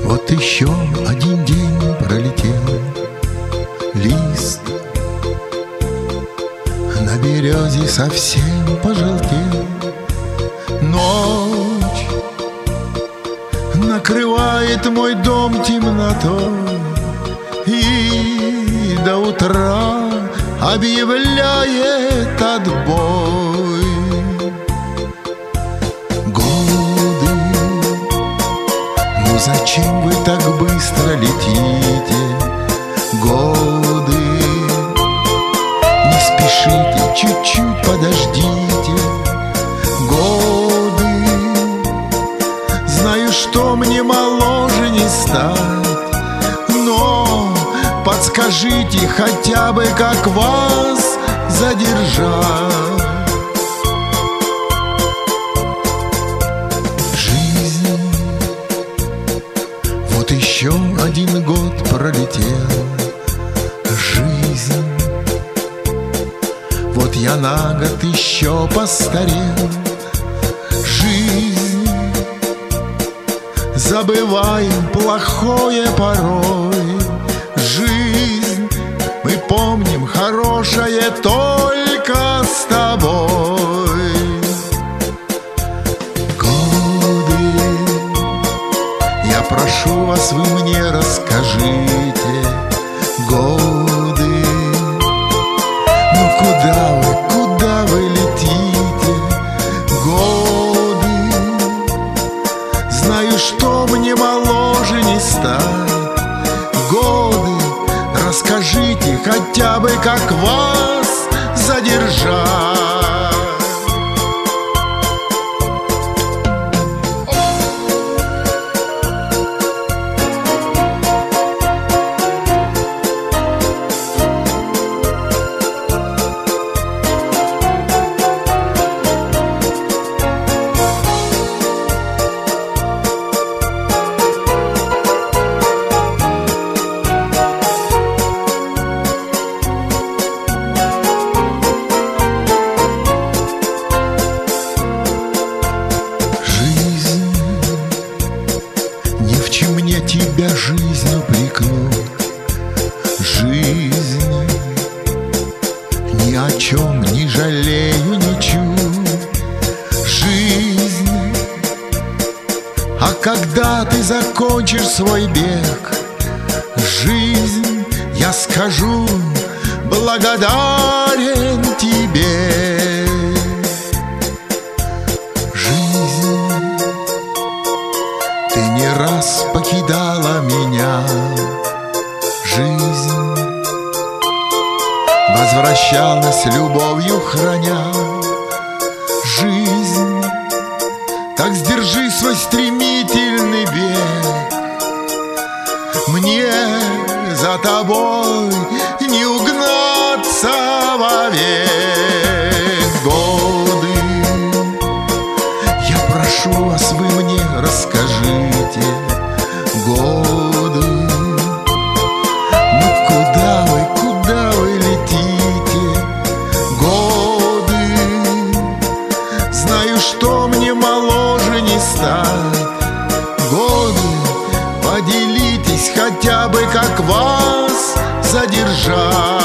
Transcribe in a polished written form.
Вот еще один день пролетел, лист на березе совсем пожелтел. Ночь накрывает мой дом темнотой и до утра объявляет отбой. Годы, ну зачем вы так быстро летите? Годы, не спешите, чуть-чуть подождите. Годы, знаю, что мне моложе не стать, но подскажите хотя бы, как вас задержать. Жизнь, вот еще один год пролетел. Жизнь, вот я на год еще постарел. Жизнь, забываем плохое порой. Жизнь, мы помним хорошее только с тобой. Годы, я прошу вас, вы мне расскажите. Годы, ну куда вы летите? Годы, знаю, что мне моложе не стать. Годы, расскажите хотя бы, как вас задержать. Тебя жизнь упрекнут. Жизнь, ни о чем не жалею ничуть. Жизнь, а когда ты закончишь свой бег, жизнь, я скажу, благодарен тебе. Жизнь, ты не раз покидала меня. Жизнь, возвращалась любовью храня. Жизнь, так сдержи свой стремительный бег. Мне за тобой не угнаться вовек. Годы, я прошу вас, вы мне расскажите. Годы, ну куда вы летите? Годы, знаю, что мне моложе не стать. Годы, поделитесь хотя бы, как вас задержать.